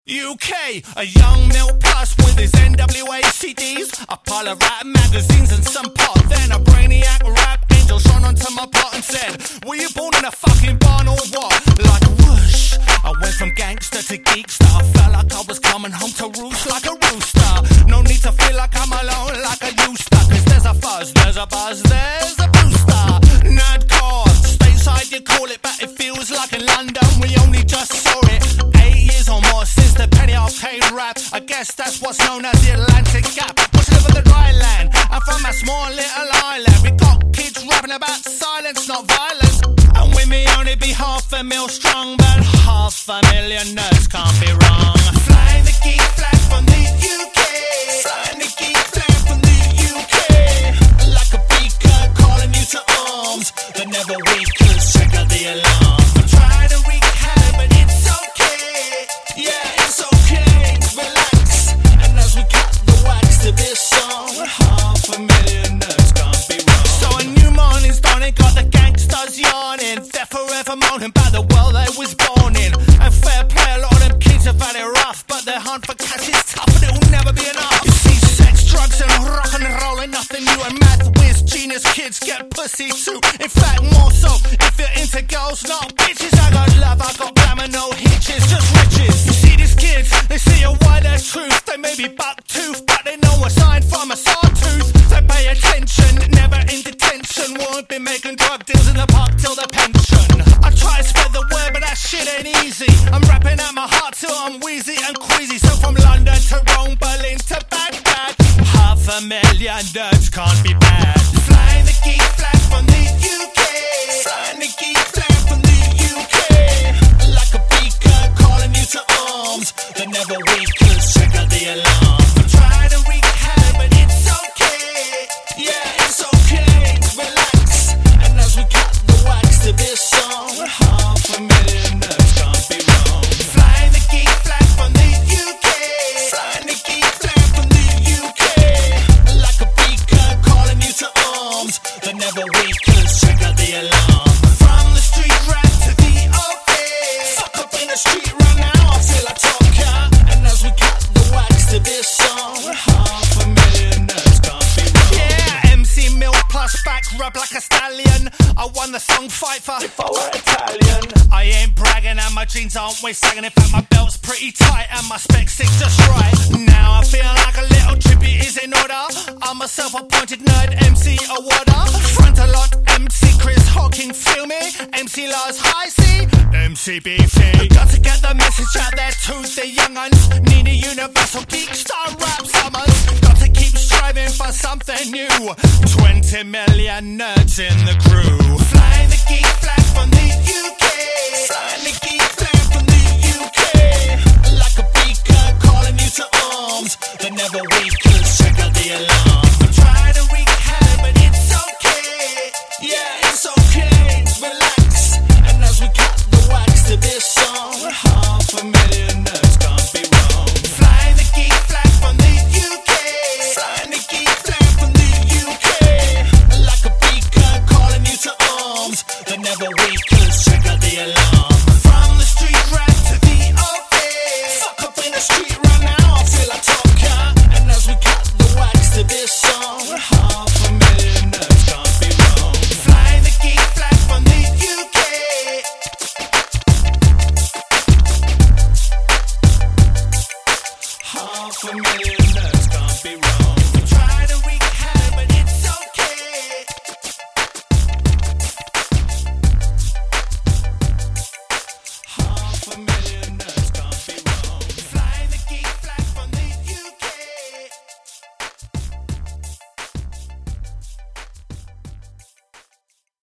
UK, a young milk plus with his NWA CDs, a pile of rap magazines and some pot. Then a brainiac rap angel shone onto my pot and said, were you born in a fucking barn or what? Like whoosh, I went from gangster to geekster. I felt like I was coming home to roost like a rooster. No need to feel like I'm alone like I used to, cause there's a fuzz, there's a buzz, there's a booster. Nerdcore, stateside you call it, but it feels like in London we only just saw it. 8 years or more since the penny arcade rap. I guess that's what's known as the Atlantic Gap. What's over the dry land? I'm from a small little island. We got kids rapping about silence, not violence. And we may only be 500,000 strong, but 500,000 nerds can't be wrong. Flying the geek flag from the UK, flying the geek flag from the UK, like a beacon calling you to arms. The never weakens, trigger the alarm. I'm trying to wreak havoc, but it's okay. Yeah, it's okay, relax. And as we cut the wax to this song, 500,000 nerds can't be wrong. So a new morning's dawning, got the gangsters yawning. They're forever moaning about the world they was born in. And fair play, a lot of them kids have had it rough, but their hunt for cash is tough and it'll never be enough. You see sex, drugs and rock and roll ain't nothing new, and math whiz genius kids get pussy too. In fact, more so if you're into girls, not bitches. I got love, I got glamour, no hitches, just riches. You see these kids, they see a wider truth. They may be buck-toothed, but they know a sign from a sawtooth. They pay attention, never in detention. Won't be making drug deals in the park till the pension. I try to spread the word, but that shit ain't easy. I'm rapping out my heart till I'm wheezy and queasy. So from London to Rome, Berlin to Baghdad, 500,000 nerds can't be bad. Flying the geek flag from the UK, flying the geek flag from the UK, like a beacon calling you to arms. The never weakens, trigger the alarm. I'm trying to wreak havoc, but it's okay. Yeah, it's okay, relax. And as we cut the wax to this song, 500,000 nerds can't be wrong. Flying the geek flag from the UK, flying the geek flag from the UK, like a beacon calling you to arms. The never weakens, trigger the alarm. From the street rap to the office, fuck up in the street right now, I feel like talking. And as we cut the wax to this song, 500,000 nerds can't be wrong. Yeah, MC Milk plus back rub like a stallion. I won the song fight for if I were Italian. I ain't bragging and my jeans aren't waist sagging. In fact my belt's pretty tight and my specs sit just right. Now I feel like a little tribute is in order. I'm a self-appointed nerd MC awarder. Frontalot MC Chris Hawking, feel me? MC Lars High C, MC BC. Got to get the message out there to the young uns. Need a universal geek star rap summons. Got to keep striving for something new. 20 million nerds in the crew. Flying the geek flag from the UK, flying the geek flag from the UK, like a beacon calling you to arms. The never weakens, trigger the alarm. I'm trying to wreak havoc, but it's okay. Yeah, it's okay, relax. And as we cut the wax to this song, 500,000 nerds can't be wrong. Flying the geek flag from the UK, flying the geek flag from the UK, like a beacon calling you to arms. The never weakens, trigger the alarm. From the street rap to the office, fuck up in the street right now, I feel like talking. And as we cut the wax to this song, 500,000 nerds can't be wrong. Flying the geek flag from the UK, 500,000 nerds.